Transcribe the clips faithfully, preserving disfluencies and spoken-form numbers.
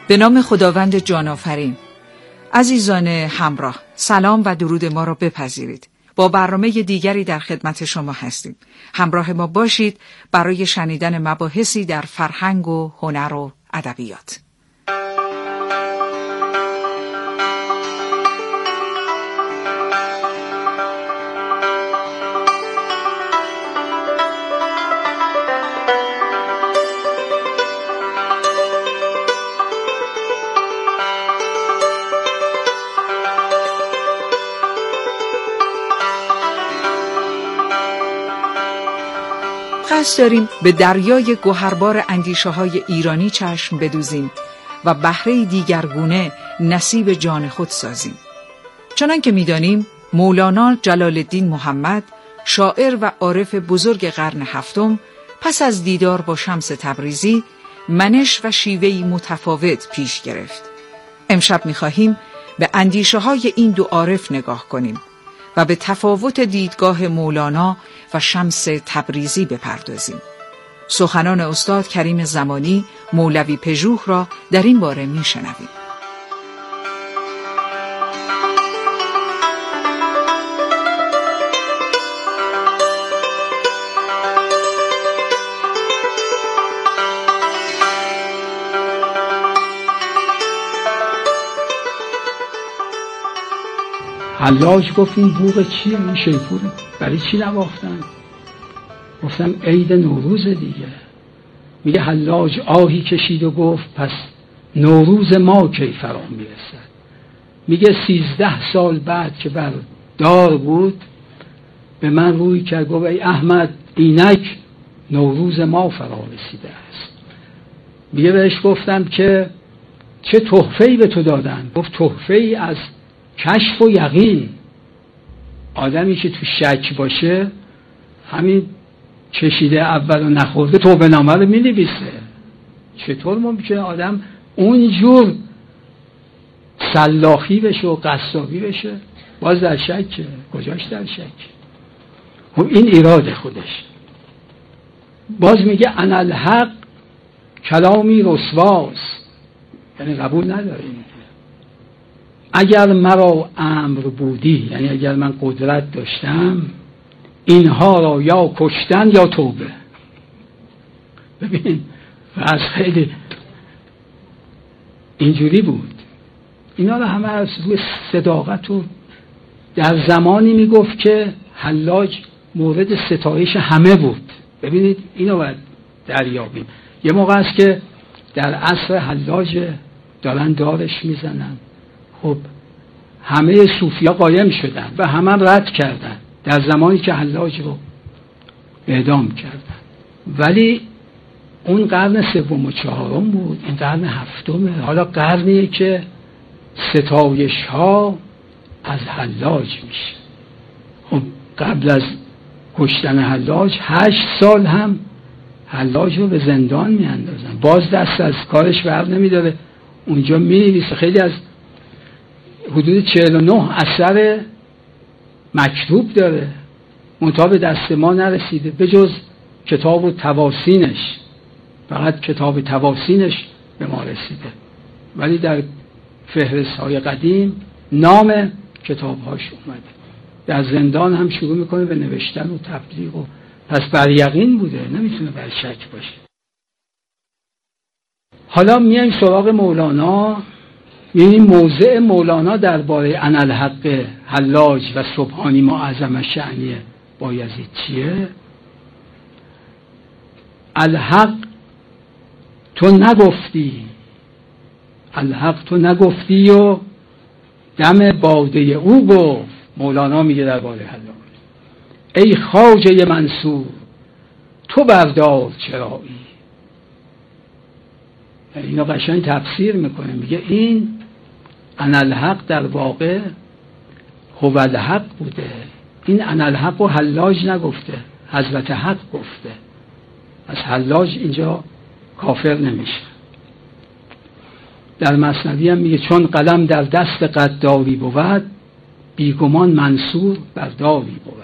به نام خداوند جان آفرین. عزیزان همراه، سلام و درود ما را بپذیرید. با برنامه دیگری در خدمت شما هستیم. همراه ما باشید برای شنیدن مباحثی در فرهنگ و هنر و ادبیات. قصد داریم به دریای گوهربار اندیشه‌های ایرانی چشم بدوزیم و بهره دیگرگونه نصیب جان خود سازیم. چنان که می‌دانیم مولانا جلال الدین محمد، شاعر و عارف بزرگ قرن هفتم، پس از دیدار با شمس تبریزی منش و شیوهی متفاوت پیش گرفت. امشب می‌خواهیم به اندیشه‌های این دو عارف نگاه کنیم و به تفاوت دیدگاه مولانا و شمس تبریزی بپردازیم. سخنان استاد کریم زمانی مولوی پژوه را در این باره میشنویم. حلاج گفت این بوق چیه؟ این شیپوره برای چی نواختن؟ گفتم عید نوروز دیگه. میگه حلاج آهی کشید و گفت پس نوروز ما کی فرا میرسد. میگه سیزده سال بعد که بر دار بود به من روی کرد گفت ای احمد اینک نوروز ما فرا رسیده است. میگه بهش گفتم که چه تحفه‌ای به تو دادن؟ گفت تحفه‌ای از کشف و یقین. آدمی که تو شک باشه همین چشیده اول و نخورده توبه نامه رو می نویسه. چطور ممکنه آدم اونجور سلاخی بشه و قصابی بشه؟ باز در شکه. کجاش در شک؟ خب این ایراد خودش. باز میگه انالحق کلامی رسواست، یعنی قبول نداریم. اگر مرا امر بودی، یعنی اگر من قدرت داشتم، اینها را یا کشتن یا توبه. ببین از خیلی اینجوری بود. اینا رو همه از روی صداقت و در زمانی میگفت که حلاج مورد ستایش همه بود. ببینید اینو باید دریابیم. یه موقع است که در عصر حلاج دارن دارش میزنن، خب همه صوفیا قایم شدن و همه رد کردن در زمانی که حلاج رو اعدام کردن. ولی اون قرن سوم و چهارم بود، این قرن هفتمه. حالا قرنیه که ستایش ها از حلاج میشه. خب قبل از کشتن حلاج هشت سال هم حلاج رو به زندان میاندازن، باز دست از کارش بر نمیداره. اونجا مینویسه خیلی از حدود چهل و نه اثر مکتوب داره، منتها به دست ما نرسیده به جز کتاب و تواسینش. فقط کتاب تواسینش به ما رسیده، ولی در فهرست های قدیم نام کتاب هاش اومده. در زندان هم شروع میکنه به نوشتن و تبلیغ، و پس بر یقین بوده، نمیتونه بر شک باشه. حالا میایم سراغ مولانا. یعنی موضع مولانا درباره انالحق حلاج و سبحانی معظم شأنی بایزید چیه؟ الحق تو نگفتی، الحق تو نگفتی و دم باده او گفت. مولانا میگه درباره حلاج ای خواجه منصور تو بردار چرایی. اینو قشنگ تفسیر میکنه، میگه این انالحق در واقع هو الحق بوده. این انالحق و حلاج نگفته، حضرت حق گفته. از حلاج اینجا کافر نمیشه. در مثنوی هم میگه چون قلم در دست قداری بود، بیگمان منصور برداری بود.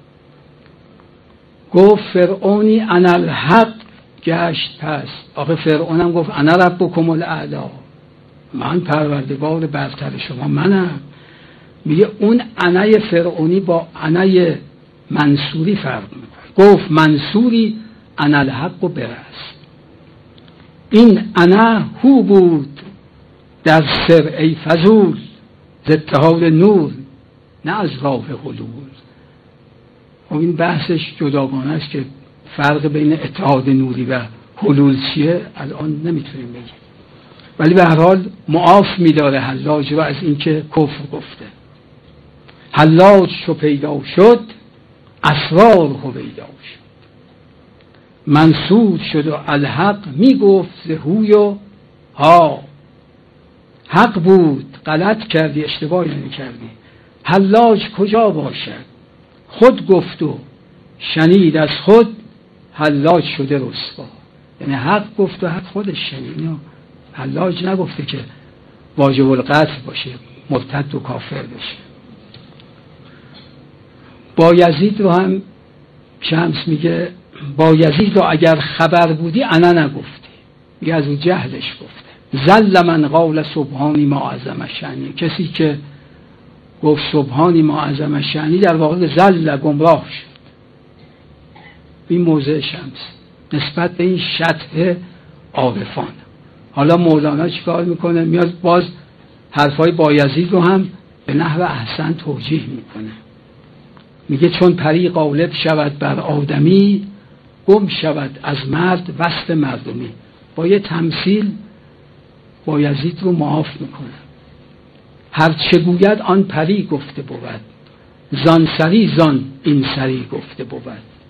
گفت فرعونی انالحق گشت پس. آخه فرعون هم گفت انا ربکم الاعلی، من پروردگار برتر شما منم. میگه اون عنای فرعونی با عنای منصوری فرق میکنه. گفت منصوری انا الحق و برست. این انا هو بود در سر ای فضول ز اتحاد نور، نه از راه حلول. و این بحثش جداگانه است که فرق بین اتحاد نوری و حلول چیه الان نمیتونیم بگیم، ولی به هر حال معاف میداره حلاج رو از اینکه کفر گفته. حلاج چو پیدا شد اسرار هویدا شد، منصور شد و الحق میگفت ز هوی و ها. حق بود غلط کردی اشتباهی نمی‌کردی. حلاج کجا باشد خود گفت و شنید از خود حلاج شده رسوا. یعنی حق گفت و حق خودش شنید. حلاج نگفته که واجب القتل باشه، مرتد و کافر بشه. بایزید رو هم شمس میگه بایزید رو اگر خبر بودی انا نگفتی، میگه از اون جهلش گفته. زل من قول سبحانی ما عظم شأنی، کسی که گفت سبحانی ما عظم شأنی در واقع زل گمراه شد. این موضع شمس نسبت به این شطح عارفان. حالا مولانا چیکار میکنه؟ میاد باز حرفای بایزید رو هم به نحو احسن توجیه میکنه. میگه چون پری غالب شود بر آدمی، گم شود از مرد وسط مردمی. با یه تمثیل بایزید رو معاف میکنه. هر چه گوید آن پری گفته بود، زان سری زان این سری گفته بود.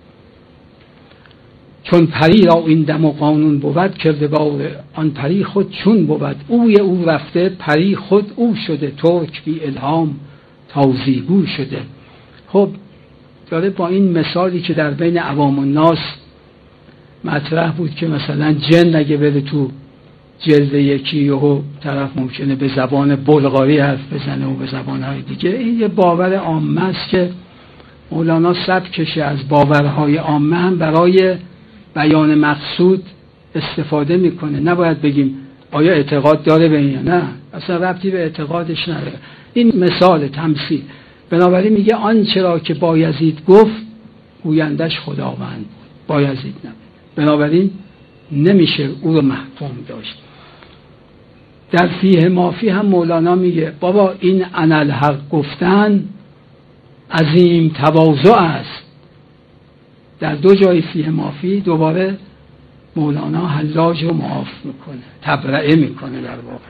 چون پری را این دم و قانون بود، کردگار آن پری خود چون بود. اوی او رفته پری خود او شده، ترک بی الهام تازیگو شده. خب داره با این مثالی که در بین عوام الناس مطرح بود که مثلا جن اگه بره تو جلد یکی و طرف ممکنه به زبان بلغاری حرف بزنه و به زبانهای دیگه، این یه باور عامه است که مولانا سبکشه از باورهای عامه هم برای بیان مقصود استفاده میکنه. نباید بگیم آیا اعتقاد داره به این، نه، اصلا ربطی به اعتقادش نداره. این مثال تمثیل. بنابراین میگه آنچه را که بایزید گفت گویندش خداوند، بایزید نه، بنابراین نمیشه او رو محکوم داشت. در فیه مافی هم مولانا میگه بابا این انالحق گفتن عظیم تواضع است. در دو جای فیه مافی دوباره مولانا حلاج رو معاف میکنه، تبرئه میکنه. در واقع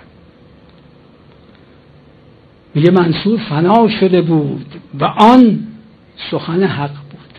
میگه منصور فنا شده بود و آن سخن حق بود.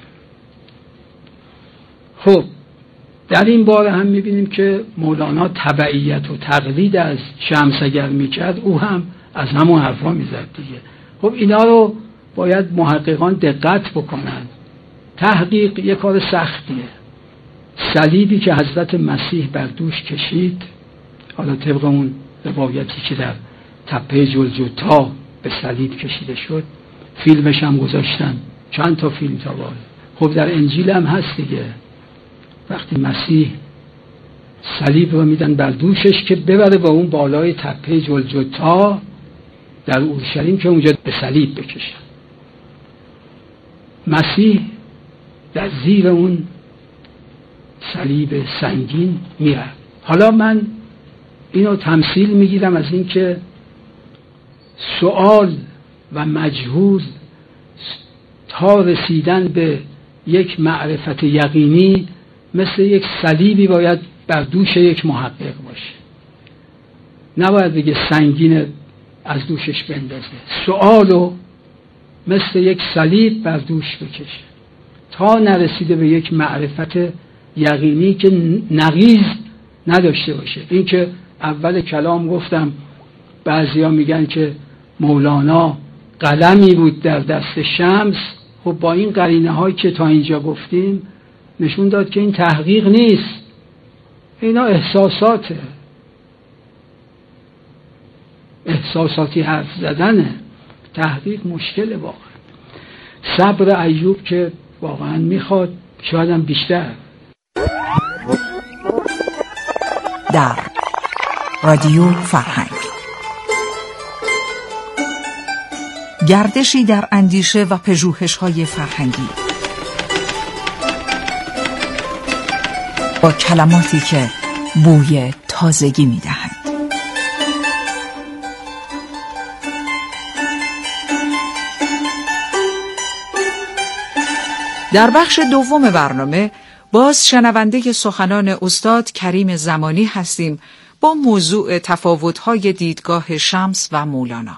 خب در این باره هم میبینیم که مولانا تبعیت و تقلید از شمس اگر میکرد، او هم از همون حرفا میزد دیگه. خب اینا رو باید محققان دقت بکنن. تحقیق یک کار سختیه. صلیبی که حضرت مسیح بر دوش کشید، حالا طبق اون روایتی که در تپه جلجتا به صلیب کشیده شد، فیلمش هم گذاشتن، چند تا فیلم تا بالا. خب در انجیل هم هست دیگه، وقتی مسیح صلیب رو میدن بر دوشش که ببره با اون بالای تپه جلجتا در اورشلیم که اونجا به صلیب بکشن. مسیح در زیر اون صلیب سنگین میره. حالا من اینو تمثیل میگیرم از این که سؤال و مجهول تا رسیدن به یک معرفت یقینی مثل یک صلیبی باید بر دوش یک محقق باشه. نباید بگه سنگین از دوشش بندازه، سؤالو مثل یک صلیب بر دوش بکشه تا نرسیده به یک معرفت یقینی که نقیض نداشته باشه. این که اول کلام گفتم بعضیا میگن که مولانا قلمی بود در دست شمس، خب با این قرینه هایی که تا اینجا گفتیم نشون داد که این تحقیق نیست، اینا احساساته، احساساتی حرف زدنه. تحقیق مشکله واقعا. صبر ایوب که واقعا میخواد، شاید هم بیشتر. در رادیو فرهنگ گردشی در اندیشه و پژوهش‌های فرهنگی با کلماتی که بوی تازگی می‌دهند. در بخش دوم برنامه باز شنونده سخنان استاد کریم زمانی هستیم با موضوع تفاوت‌های دیدگاه شمس و مولانا.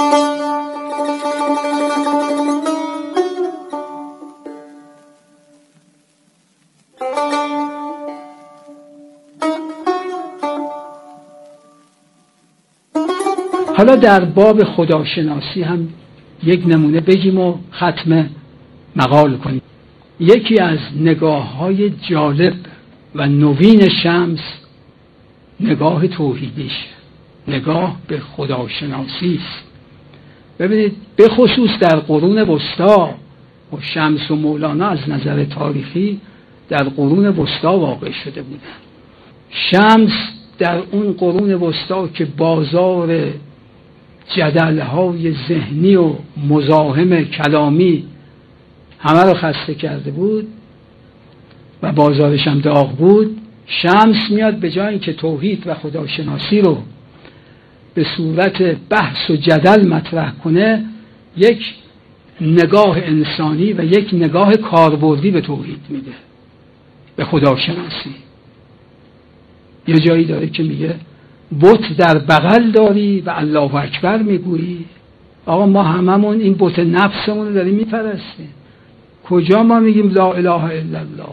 حالا در باب خداشناسی هم یک نمونه بگیم و ختم مقال کنیم. یکی از نگاه‌های جالب و نوین شمس نگاه توحیدیش، نگاه به خداشناسی است. ببینید به خصوص در قرون وسطا و شمس و مولانا از نظر تاریخی در قرون وسطا واقع شده بودند. شمس در اون قرون وسطا که بازار جدل‌های ذهنی و مزاحم کلامی همه رو خسته کرده بود و بازارش هم داغ بود، شمس میاد به جای اینکه توحید و خداشناسی رو به صورت بحث و جدل مطرح کنه، یک نگاه انسانی و یک نگاه کاربردی به توحید میده، به خداشناسی. یه جایی داره که میگه بت در بغل داری و الله اکبر میگویی. آقا ما هممون این بت نفسمون رو داریم میپرستیم، کجا ما میگیم لا اله الا الله؟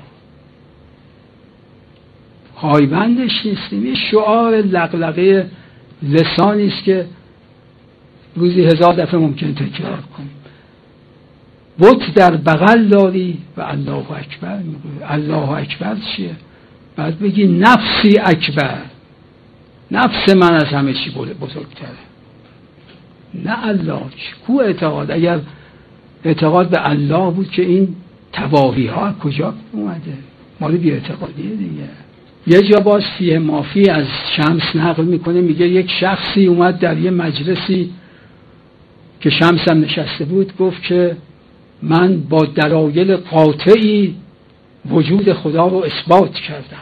پایبندش نیستیم. این شعار لقلقه لسانی است که روزی هزار دفعه ممکن تکرار کنیم. بت در بغل داری و الله اکبر میگویی. الله اکبر چیه؟ بعد بگی نفسی اکبر، نفس من از همه چی بزرگتره. نه الله. کو اعتقاد؟ اگر اعتقاد به الله بود که این تواهی ها کجا اومده؟ مالی بی اعتقادیه دیگه. یه جا باز فیه مافی از شمس نقل میکنه، میگه یک شخصی اومد در یه مجلسی که شمس هم نشسته بود، گفت که من با دلایل قاطعی وجود خدا رو اثبات کردم.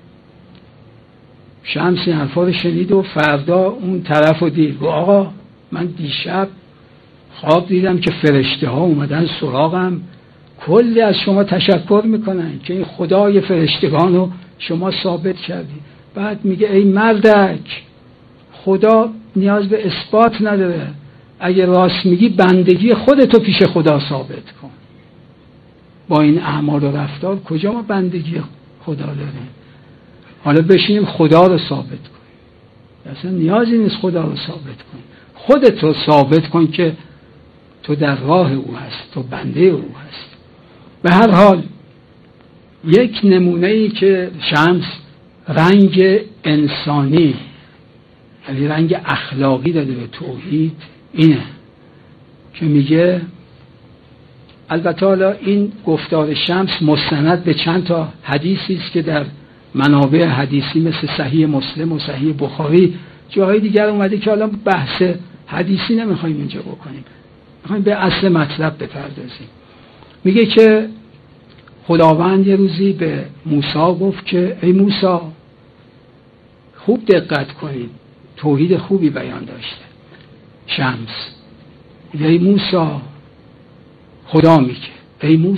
شمس این حرفا رو شنید و فردا اون طرف رو دید، گفت آقا من دیشب خواب دیدم که فرشته ها اومدن سراغم، کلی از شما تشکر میکنن که این خدای فرشتگان رو شما ثابت کردی. بعد میگه ای مردک، خدا نیاز به اثبات نداره، اگه راست میگی بندگی خودتو پیش خدا ثابت کن. با این اعمال و رفتار کجا ما بندگی خدا داریم؟ حالا بشینیم خدا رو ثابت کنیم. اصلا نیازی نیست خدا رو ثابت کنیم. خودت رو ثابت کن که تو در راه او هست، تو بنده او هست. به هر حال یک نمونه ای که شمس رنگ انسانی، یعنی رنگ اخلاقی داده به توحید، اینه که میگه، البته حالا این گفتار شمس مستند به چند تا حدیثی است که در منابع حدیثی مثل صحیح مسلم و صحیح بخاری جاهای دیگر اومده که حالا بحث حدیثی نمیخوایم اینجا بکنیم، میخوایم به اصل مطلب بپردازیم. میگه که خداوند یه روزی به موسی گفت که ای موسی، خوب دقت کنید، توحید خوبی بیان داشته شمس. ای موسی، خدا میگه ای موسی،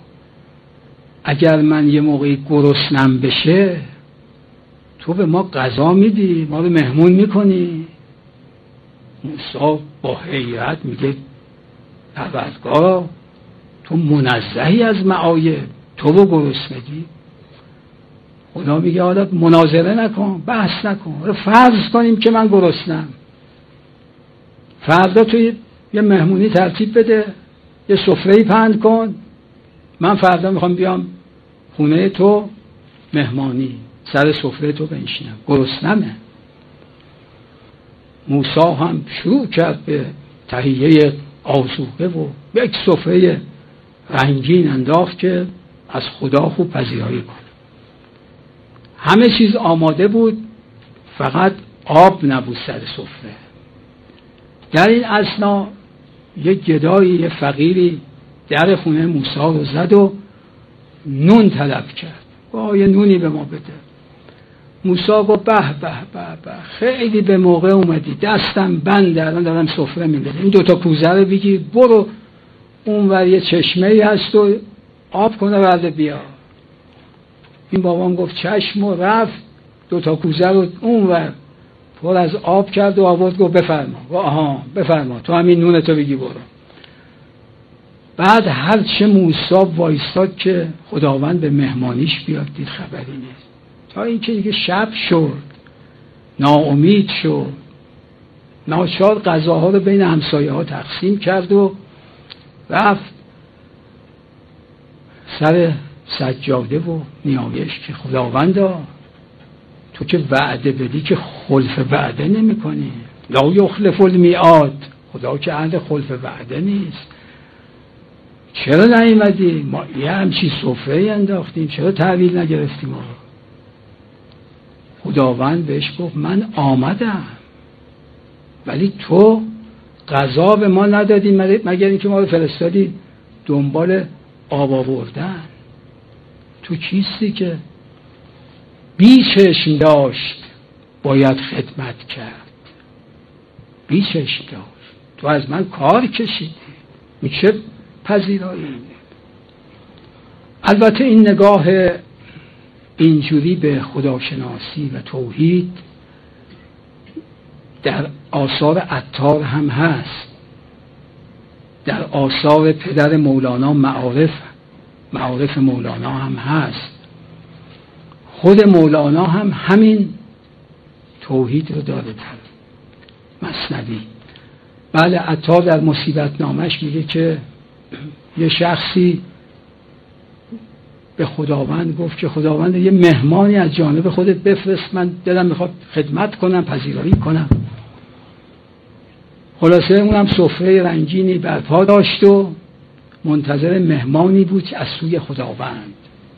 اگر من یه موقعی گرسنم بشه تو به ما غذا میدی، ما رو مهمون میکنی؟ موسی با حیرت میگه پروردگارا، تو منزهی از معایب، تو رو گرسنگی؟ خدا میگه حالا مناظره نکن، بحث نکن، رو فرض کنیم که من گرسنم، فردا تو یه مهمونی ترتیب بده، یه سفره‌ای پهن کن، من فردا میخوام بیام خونه تو مهمانی، سر سفره تو بنشینم، گرسنمه. موسی هم شروع کرد به تهیه آذوقه و یک سفره رنگین انداخت که از خدا خوب پذیرایی کنه. همه چیز آماده بود، فقط آب نبود سر سفره. در این اثنا یه گدایی یه فقیری در خونه موسی رو زد و نون طلب کرد. با یه نونی به ما بده. موسی گفت به به به به خیلی به موقع اومدی، دستم بنده، الان دارم سفره می‌ریزم، این دوتا کوزه رو بگیر برو اونور یه چشمه‌ای هست و آب کنه بعد بیا. این بابام گفت چشم و رفت دوتا کوزه رو اونور پر از آب کرد و آورد گفت بفرما. و آها بفرما تو همین نونتو بگی برو. بعد هر چه موسی وایستاد که خداوند به مهمانیش بیاد دید خبری نیست، تا اینکه دیگه شب شد، ناامید شد، ناچار غذاها رو بین همسایه ها تقسیم کرد و رفت سر سجاده و نیایش که خداوندا تو که وعده بدی که خلف وعده نمی کنی، لا یخلف المیعاد، خدا که اهل خلف وعده نیست، چرا نیومدی؟ ما یه همچی سفره انداختیم، چرا تحویل نگرفتیم؟ ما خداوند بهش گفت من آمدم ولی تو غذا به ما ندادی مگر اینکه ما رو فرستادی دنبال آب آوردن. تو کیستی که بی چشم داشت باید خدمت کرد، بی چشم داشت، تو از من کار کشیدی، میشه پذیرایی. البته این نگاه اینجوری به خداشناسی و توحید در آثار عطار هم هست، در آثار پدر مولانا معارف معارف مولانا هم هست. خود مولانا هم همین توحید رو داره در مثنوی. بله عطار در مصیبت نامش میگه که یه شخصی به خداوند گفت که خداوند یه مهمانی از جانب خودت بفرست، من دلم میخواد خدمت کنم، پذیرایی کنم. خلاصه اونم سفره رنگینی برپا داشت و منتظر مهمانی بود که از سوی خداوند.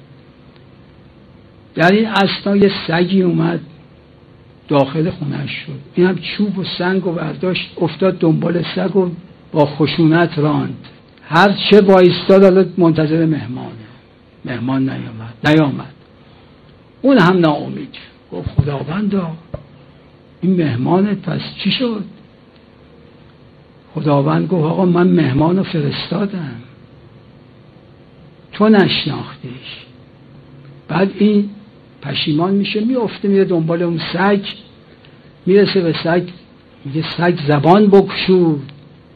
در این اثنا یه سگی اومد داخل خونش شد، این هم چوب و سنگ و برداشت افتاد دنبال سگ و با خشونت راند. هر چه بایستاد الان منتظر مهمانه، مهمان نیامد نیامد اون هم ناامید گفت خداوندا این مهمانت پس چی شد؟ خداوند گفت آقا من مهمانو فرستادم تو نشناختیش. بعد این پشیمان میشه، میفته میره دنبال اون سگ، میرسه به سگ، میگه سگ زبان بگشود.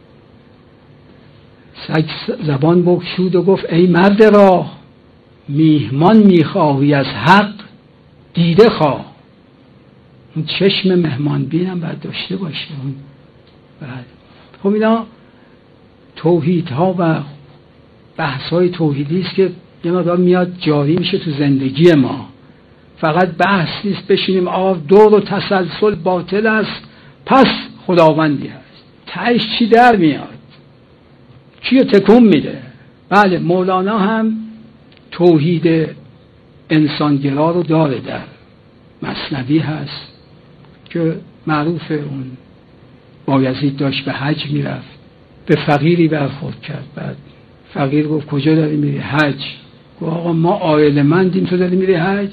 سگ زبان بگشود و گفت ای مرد راه، میهمان میخواهی از حق دیده خواه. اون چشم مهمان بینم باید داشته باشه. اون بعد خب اینا توحیدها و بحث‌های توحیدی است که یه مقدار میاد جاری میشه تو زندگی ما. فقط بحث نیست بشینیم آه دور و تسلسل باطل است پس خداوندی هست، تهش چی در میاد، کیو تکون میده. بله مولانا هم توحید انسانگرا رو داره، در مثنوی هست که معروف اون بایزید داشت به حج میرفت، به فقیری برخورد کرد. بعد فقیر گفت کجا داری میری؟ حج. گفت آقا ما عائله‌مندیم تو داری میری حج؟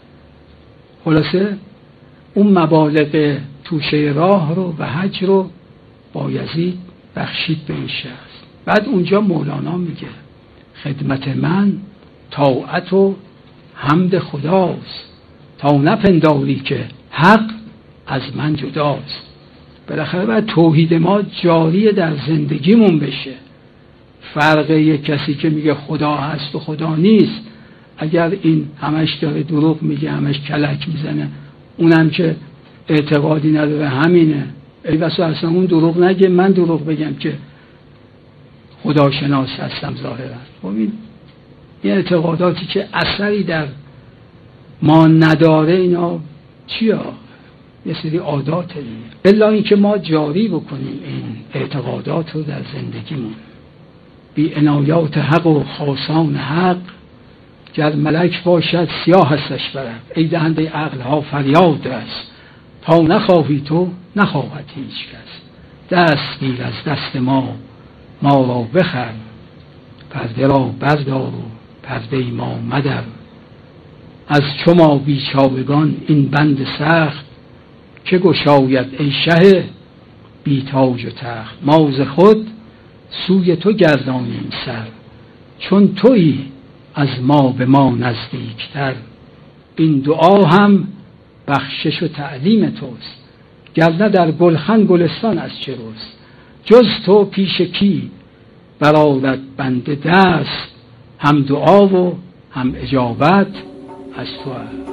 خلاصه اون مبالغ توشه راه رو و حج رو بایزید بخشید به این شخص. بعد اونجا مولانا میگه خدمت من طاعت و حمد خداست، تا نپنداری که حق از من جداست. بالاخره باید توحید ما جاری در زندگیمون بشه. فرق یک کسی که میگه خدا هست و خدا نیست، اگر این همش داره دروغ میگه، همش کلک میزنه، اونم که اعتقادی نداره همینه، ای بسا اصلا اون دروغ نگه من دروغ بگم که خدا شناس هستم ظاهرا. خب این این اعتقاداتی که اثری در ما نداره اینا چیه؟ یه سری عادات دیگه. الا اینکه ما جاری بکنیم این اعتقادات رو در زندگیمون. بی عنایات حق و خاصان حق، گر ملک باشد سیاه هستش برد. ای دهنده عقل ها فریاد است، تا نخواهی تو نخواهد هیچ کس. دست گیر از دست ما ما را بخر، پرده را بردار و پرده ما مدر. از چو ما بیچارگان این بند سخت، که گشاید ای شه بی تاج و تخت. ما ز خود سوی تو گردانیم سر، چون تویی از ما به ما نزدیکتر. این دعا هم بخشش و تعلیم توست، گرنه در گلخن گلستان از چه روست. جز تو پیش کی برآرد بنده دست، هم دعا و هم اجابت از تو است.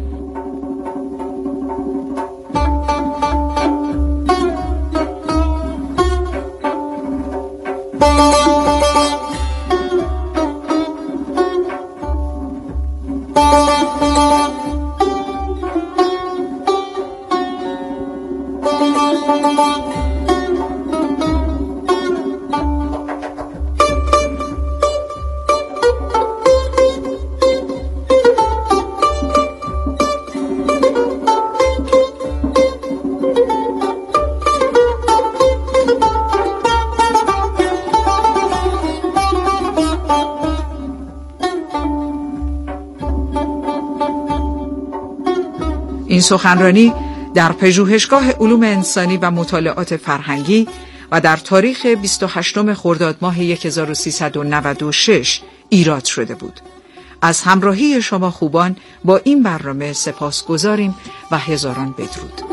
این سخنرانی در پژوهشگاه علوم انسانی و مطالعات فرهنگی و در تاریخ بیست و هشتم خرداد ماه هزار و سیصد و نود و شش ایراد شده بود. از همراهی شما خوبان با این برنامه سپاسگزاریم و هزاران بدرود.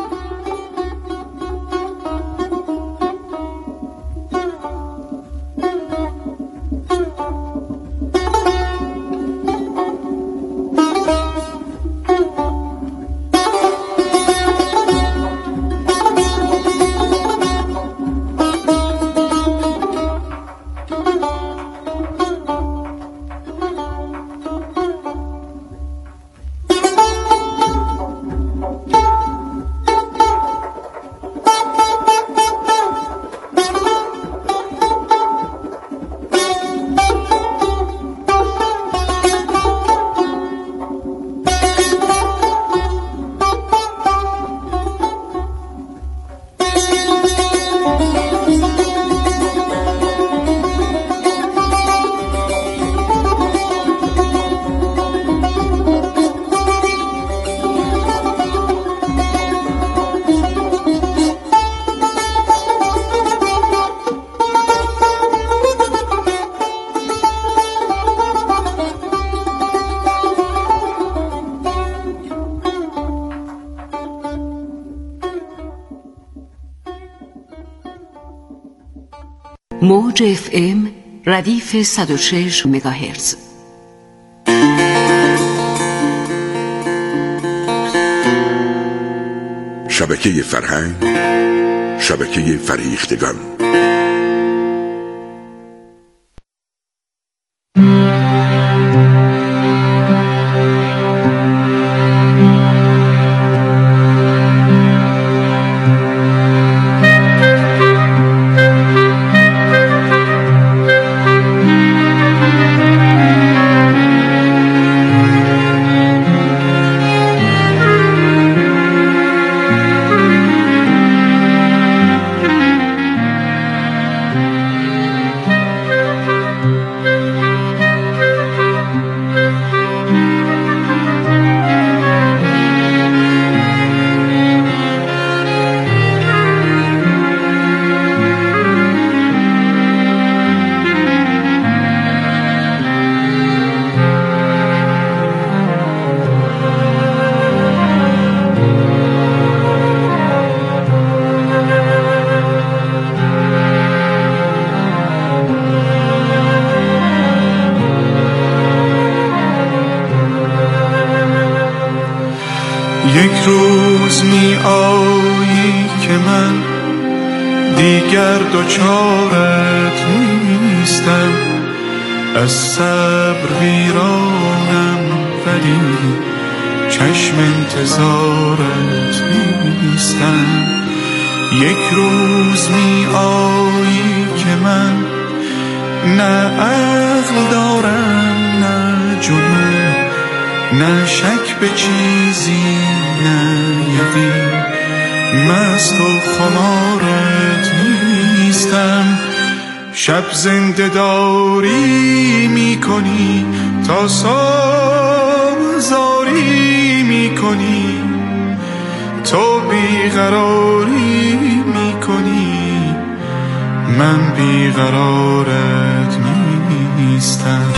موج اف ام ردیف صد و شش مگاهرتز. شبکه فرهنگ، شبکه فریختگان. یک روز می آیی که من دیگر دوچارت نیستم، از صبر ویرانم ولی چشم انتظارت نیستم. یک روز می آیی که من نه عقل دارم نه جنون، نه شک به چیزی نه یقین، مست و خمارت نیستم. شب زنده داری میکنی، تا سازاری میکنی، تو بیقراری میکنی، من بیقرارت نیستم.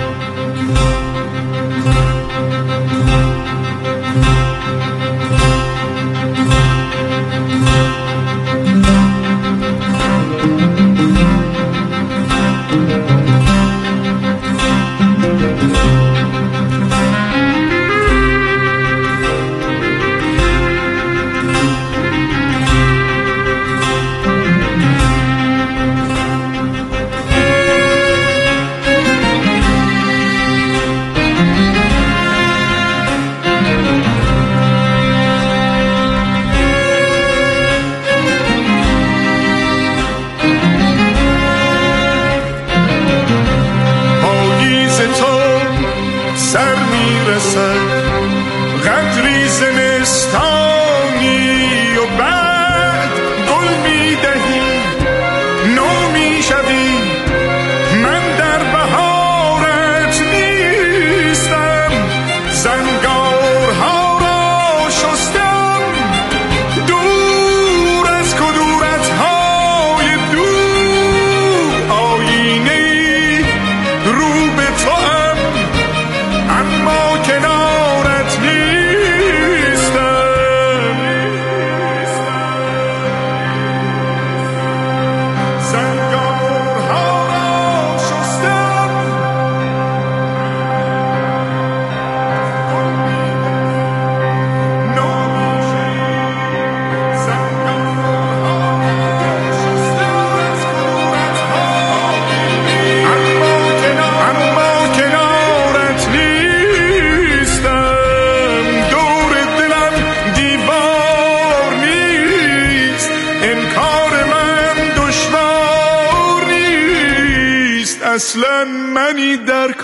اصلا منی در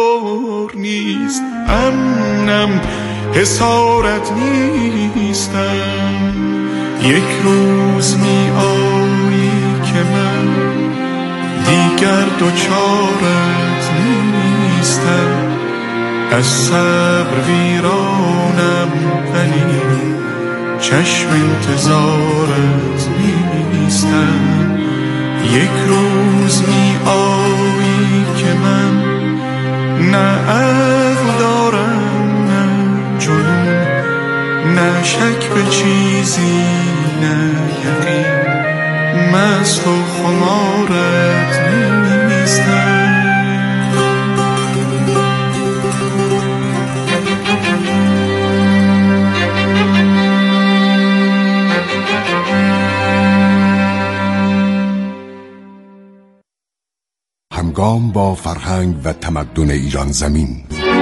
کار نیست، امنم حسارت نیستم. یک روز می آیی که من دیگر دوچارت نیستم. از صبر ویرانم ولی چشم انتظارت نیستم. یک روز می آیی که من نه عقل دارم نه جنون، نه شک به چیزی نه یقین، مست و خمارت نیستم. همگام با فرهنگ و تمدن ایران زمین.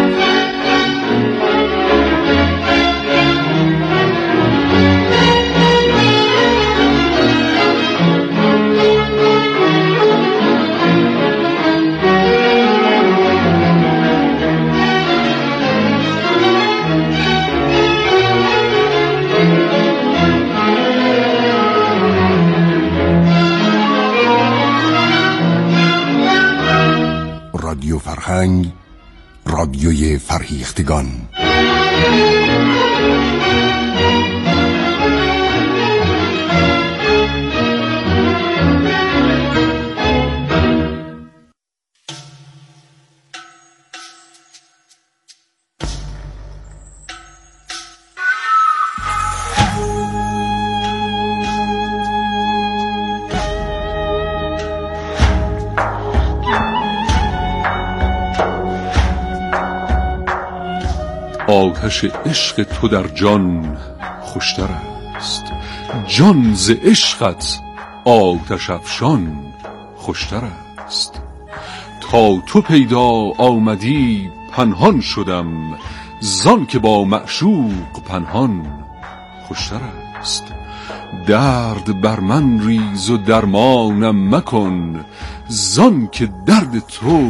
رادیو فرهنگ، رادیوی فرهیختگان. آتش عشق تو در جان خوشتر است، جان ز عشقت آتش افشان خوشتر است. تا تو پیدا آمدی پنهان شدم، زان که با معشوق پنهان خوشتر است. درد بر من ریز و درمانم مکن، زان که درد تو